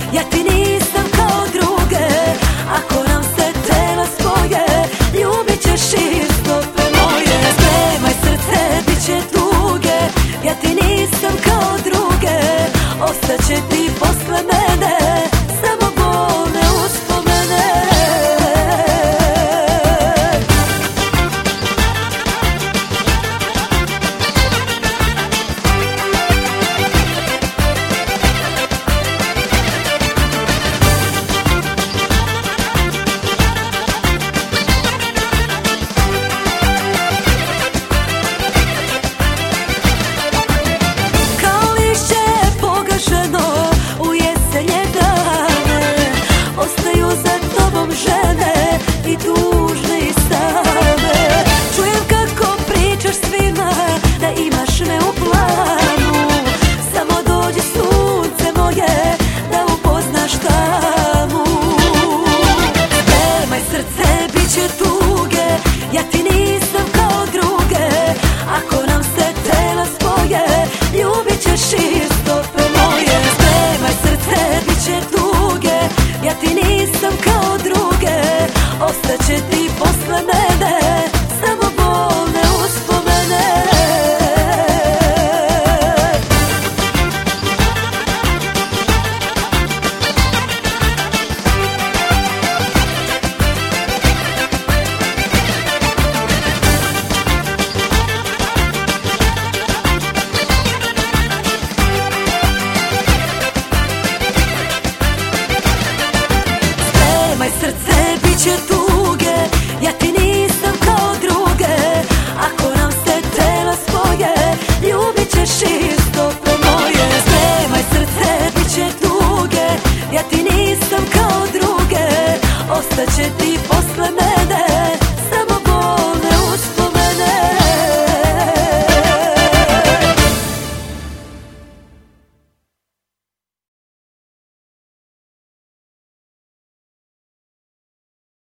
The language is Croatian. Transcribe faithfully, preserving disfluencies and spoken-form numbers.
ja ti nisam kao druge. Ako nam se tela spoje, ljubit ćeš istope moje. Spremaj srce, bit će tuge, ja ti nisam kao druge. Ostaće ti posle mene samo bolne uspomene. Žene i tužne i same, čujem kako pričaš svima da imaš me u planu. Samo dođi sunce moje da upoznaš tamu. Spremaj srce, bit će tuge, ja ti nisam kao druge. Ako nam se tela spoje, ljubit ćeš istope moje. Spremaj srce, bit će tuge, ja ti nisam kao druge. Ostaće ti posle mene samo bolne uspomene. Spremaj srce, bit će tuge, ja ti nisam kao druge. Ako nam se tela spoje, ljubit ćeš istope moje. Spremaj srce, bit će tuge, ja ti nisam kao druge. Ostaće ti